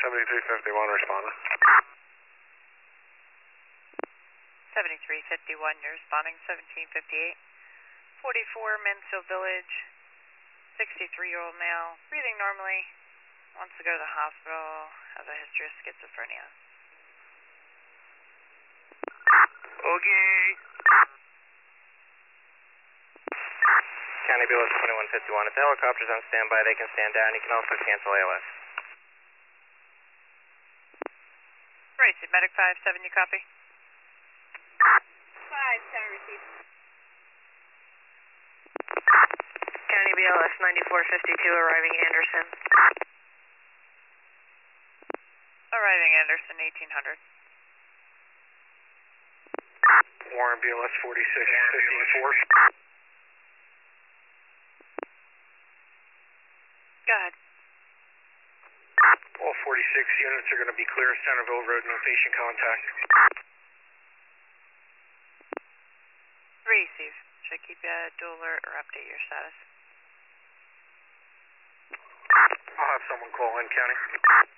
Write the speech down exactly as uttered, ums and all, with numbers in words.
seventy-three fifty-one responding. seventy-three fifty-one, you're responding. Seventeen fifty-eight. forty-four, Mansfield Village. sixty-three-year-old male, breathing normally, wants to go to the hospital, has a history of schizophrenia. Okay. County B L S twenty-one fifty-one, if the helicopter's on standby, they can stand down. You can also cancel A L S. Right, so medic five seven, you copy? five seven received. County B L S ninety-four fifty-two, arriving Anderson. Arriving Anderson, eighteen hundred. Warren B L S forty-six fifty-four. Go ahead. All forty-six units are going to be clear. Centerville Road, no patient contact. Receive. Should I keep you a dual alert or update your status? I'll have someone call in, County.